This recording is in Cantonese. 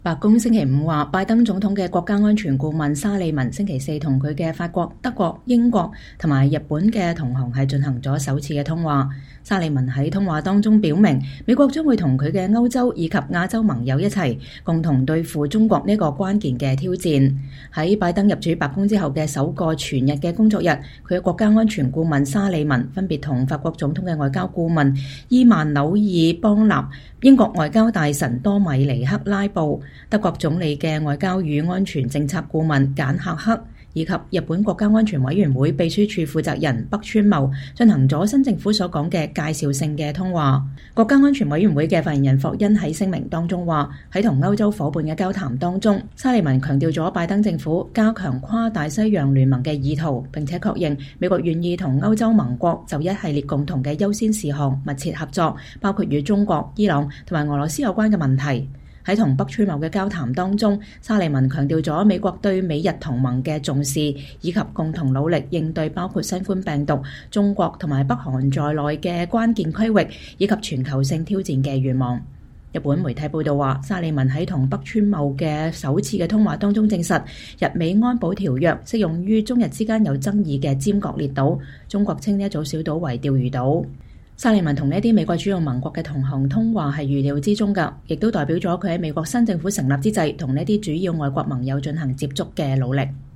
白宮星期五話，拜登總統嘅國家安全顧問沙利文星期四同佢嘅法國、德國、英國同埋日本嘅同行係進行咗首次嘅通話。沙利文喺通話當中表明，美國將會同佢嘅歐洲以及亞洲盟友一齊，共同對付中國呢個關鍵嘅挑戰。喺拜登入主白宮之後嘅首個全日嘅工作日，佢嘅國家安全顧問沙利文分別同法國總統嘅外交顧問伊曼紐爾邦納、英國外交大臣多米尼克拉布、德國總理嘅外交與安全政策顧問簡赫克，以及日本國家安全委員會秘書處負責人北川茂進行咗新政府所講嘅介紹性嘅通話。國家安全委員會嘅發言人霍恩喺聲明當中話，喺同歐洲夥伴嘅交談當中，沙利文強調咗拜登政府加強跨大西洋聯盟嘅意圖，並且確認美國願意同歐洲盟國就一系列共同嘅優先事項密切合作，包括與中國、伊朗同埋俄羅斯有關嘅問題。喺同北川茂嘅交談當中，沙利文強調咗美國對美日同盟嘅重視，以及共同努力應對包括新冠病毒、中國同埋北韓在內嘅關鍵區域以及全球性挑戰嘅願望。日本媒體報道話，沙利文喺同北川茂嘅首次嘅通話當中證實，日美安保條約適用於中日之間有爭議嘅尖閣列島，中國稱呢一組小島為釣魚島。沙利文同呢啲美國主要盟國嘅同行通話係預料之中㗎，亦都代表咗佢喺美國新政府成立之際同呢啲主要外國盟友進行接觸嘅努力。